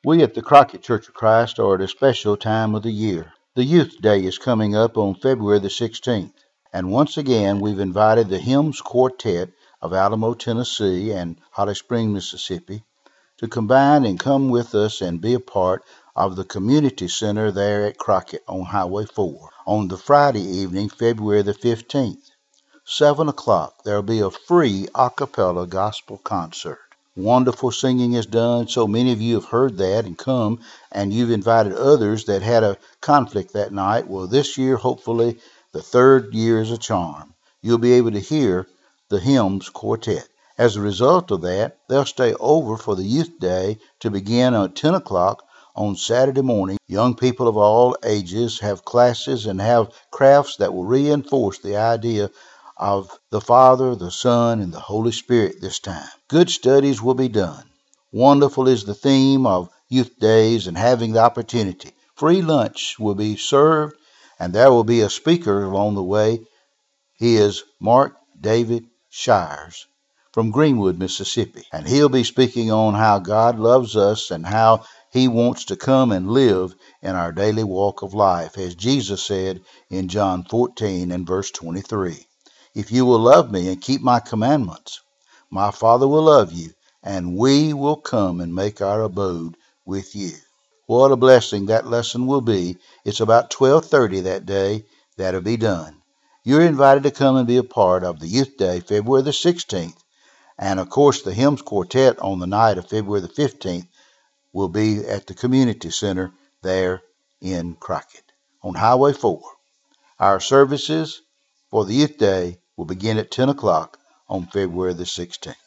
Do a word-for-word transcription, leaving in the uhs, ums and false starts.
We at the Crockett Church of Christ are at a special time of the year. The Youth Day is coming up on February the sixteenth. And once again, we've invited the Hymns Quartet of Alamo, Tennessee and Holly Springs, Mississippi to combine and come with us and be a part of the community center there at Crockett on Highway four on the Friday evening, February the fifteenth. seven o'clock, there will be a free a cappella gospel concert. Wonderful singing is done. So many of you have heard that and come, and you've invited others that had a conflict that night. Well, this year, hopefully, the third year is a charm. You'll be able to hear the Hymns Quartet. As a result of that, they'll stay over for the Youth Day to begin at ten o'clock on Saturday morning. Young people of all ages have classes and have crafts that will reinforce the idea of the Father, the Son, and the Holy Spirit this time. Good studies will be done. Wonderful is the theme of Youth Days and having the opportunity. Free lunch will be served, and there will be a speaker along the way. He is Mark David Shires from Greenwood, Mississippi, and he'll be speaking on how God loves us and how he wants to come and live in our daily walk of life, as Jesus said in John fourteen and verse twenty-three. If you will love me and keep my commandments, my Father will love you, and we will come and make our abode with you. What a blessing that lesson will be. It's about twelve thirty that day that'll be done. You're invited to come and be a part of the Youth Day, February the sixteenth. And of course, the Hymns Quartet on the night of February the fifteenth will be at the Community Center there in Crockett on Highway four. Our services for the Youth Day will begin at ten o'clock on February the sixteenth.